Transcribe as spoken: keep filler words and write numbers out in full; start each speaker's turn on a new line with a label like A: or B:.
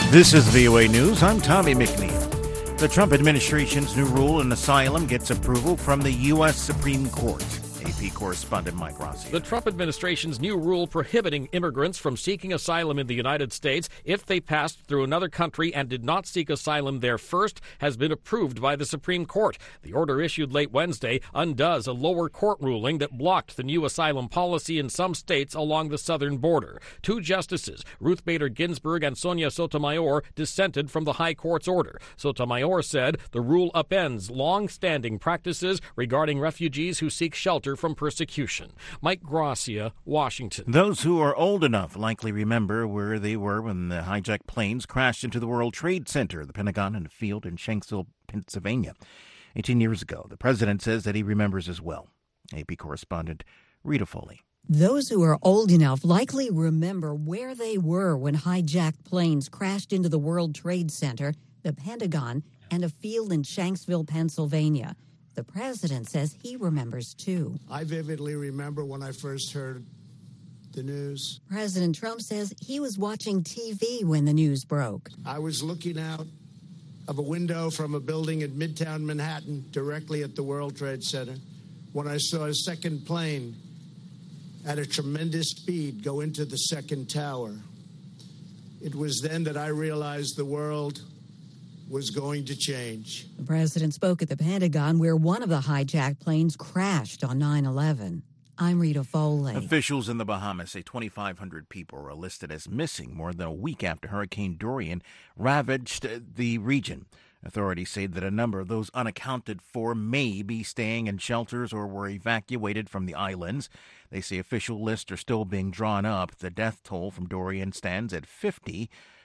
A: This is V O A News. I'm Tommy McNeil. The Trump administration's new rule on asylum gets approval from the U S Supreme Court. A P correspondent Mike Rossi.
B: The Trump administration's new rule prohibiting immigrants from seeking asylum in the United States if they passed through another country and did not seek asylum there first has been approved by the Supreme Court. The order issued late Wednesday undoes a lower court ruling that blocked the new asylum policy in some states along the southern border. Two justices, Ruth Bader Ginsburg and Sonia Sotomayor, dissented from the High Court's order. Sotomayor said the rule upends long-standing practices regarding refugees who seek shelter from persecution. Mike Gracia, Washington.
A: Those who are old enough likely remember where they were when the hijacked planes crashed into the World Trade Center, the Pentagon, and a field in Shanksville, Pennsylvania. eighteen years ago, the president says that he remembers as well. A P correspondent Rita Foley.
C: Those who are old enough likely remember where they were when hijacked planes crashed into the World Trade Center, the Pentagon, and a field in Shanksville, Pennsylvania. The president says he remembers, too.
D: I vividly remember when I first heard the news.
C: President Trump says he was watching T V when the news broke.
D: I was looking out of a window from a building in Midtown Manhattan directly at the World Trade Center when I saw a second plane at a tremendous speed go into the second tower. It was then that I realized the world was going to change.
C: The president spoke at the Pentagon where one of the hijacked planes crashed on nine eleven. I'm Rita Foley.
A: Officials in the Bahamas say twenty-five hundred people are listed as missing more than a week after Hurricane Dorian ravaged the region. Authorities say that a number of those unaccounted for may be staying in shelters or were evacuated from the islands. They say official lists are still being drawn up. The death toll from Dorian stands at fifty.